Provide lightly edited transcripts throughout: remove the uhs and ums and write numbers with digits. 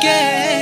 के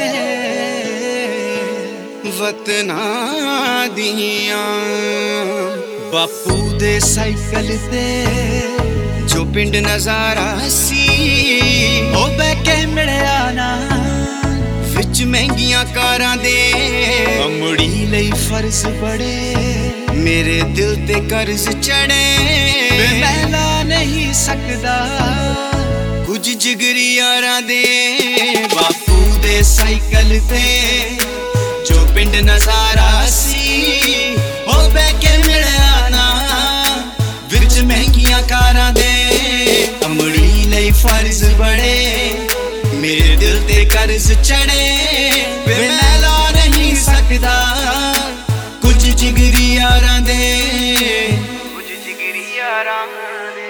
वतनां दियां बापू दे साइकल ते जो पिंड नजारा सी ओ बैके मिलिया ना विच महंगियां कारां दे अमड़ी लई फर्ज बड़े मेरे दिल ते कर्ज चढ़े मैं ला नहीं सकदा कुछ जिगरी यारां दे बापू दे साइकल ते जो पिंड नजारा सी ओ बैके मिलिया ना विच महंगियां कारां दे अमड़ी लई फर्ज बड़े मेरे दिल ते कर्ज चढ़े मैं ला नहीं सकदा कुछ जिगरी यारां दे कुछ जिगरी यारां दे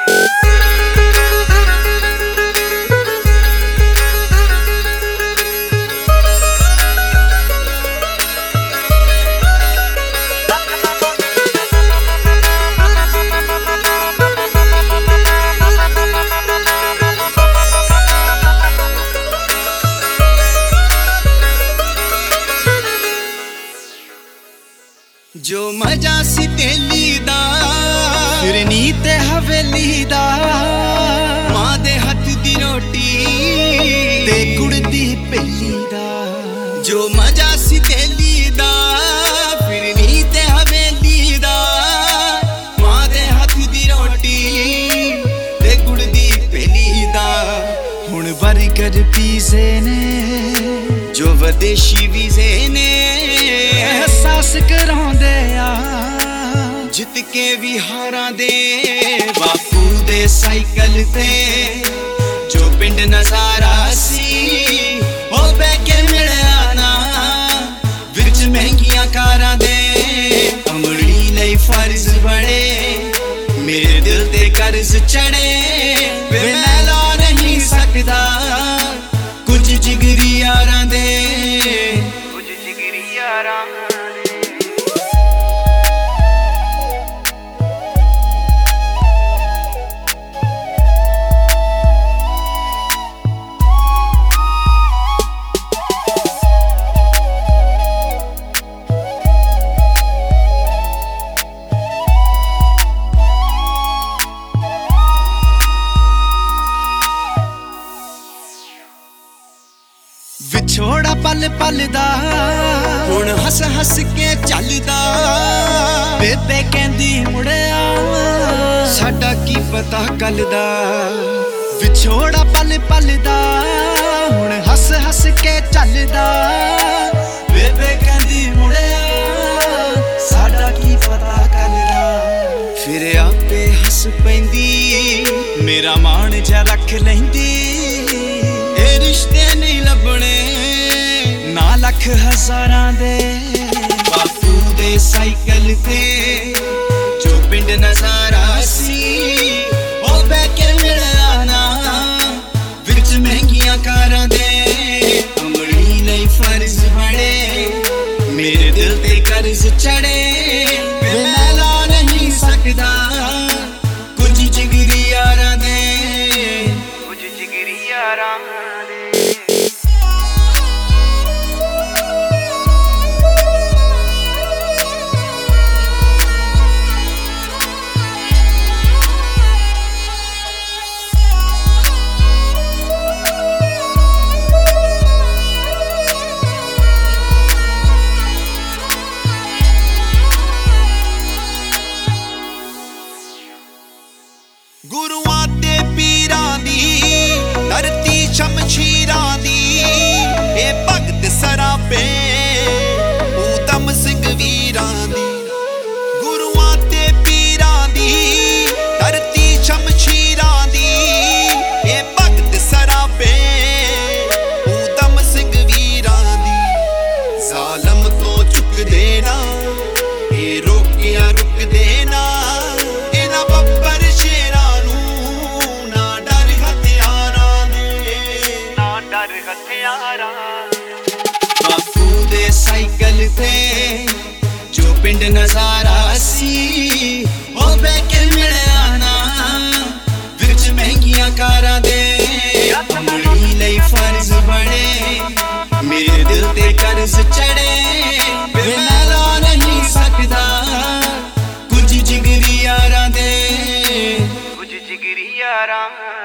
जो मजा सी तेली दा फिरनी ते हवेली दा मां दे हथ दी रोटी ते गुड़ दी पेली दा जो मजा सी तेली दा फिरनी ते हवेली दा मां दे हथ दी रोटी ते गुड़ दी पेली दा हुण बर्गर पीज़े ने जो विदेशी वीज़े ने एहसास करांदे आ जित के भी हारां दे बापू दे साइकल ते जो पिंड नजारा सी ओ बैके मिलिया ना विच महंगियां कारां दे अमड़ी लई फर्ज बड़े मेरे दिल ते कर्ज चढ़े मैं ला नहीं सकदा कुछ जिगरी यारां दे कुछ जिगरी यारां विछोड़ा पल पल दा हुण हस हस के चलदा बेबे कहंदी मुड़िया साडा की पता कल दा विछोड़ा पल पल दा हुण हस हस के चलदा बेबे कहंदी मुड़िया साडा की पता कल दा फिर आपे हस पैंदी मेरा मान जा रख लैंदी ए रिश्ते नहीं लभणे ना लख हजारां दे बापू दे साइकल ते जो पिंड नजारा सी ओ बैके मिलिया ना विच महंगियां कारां दे अमड़ी लई फर्ज बड़े मेरे दिल ते कर्ज चढ़े मैं ला नहीं सकदा कुछ जिगरी यारां दे कुछ जिगरी यारां दे गुरुआं ते पीरां दी धरती शमशीरां दी ए भगत सरापे ऊधम सिंह वीरां दी गुरुआं ते पीरां दी धरती शमशीरां दी ए भगत सरापे ऊधम सिंह वीरां दी ज़ालम तो चुक देना ए रोकिया रुक देना इना बब्बर बापू दे साइकल ते जो पिंड नजारा सी ओ बैके मिलिया ना विच महंगियां कारां दे अमड़ी लई फर्ज बड़े मेरे दिल ते कर्ज चढ़े वे मैं ला नहीं सकदा कुछ जिगरी यारां दे कुछ जिगरी यारां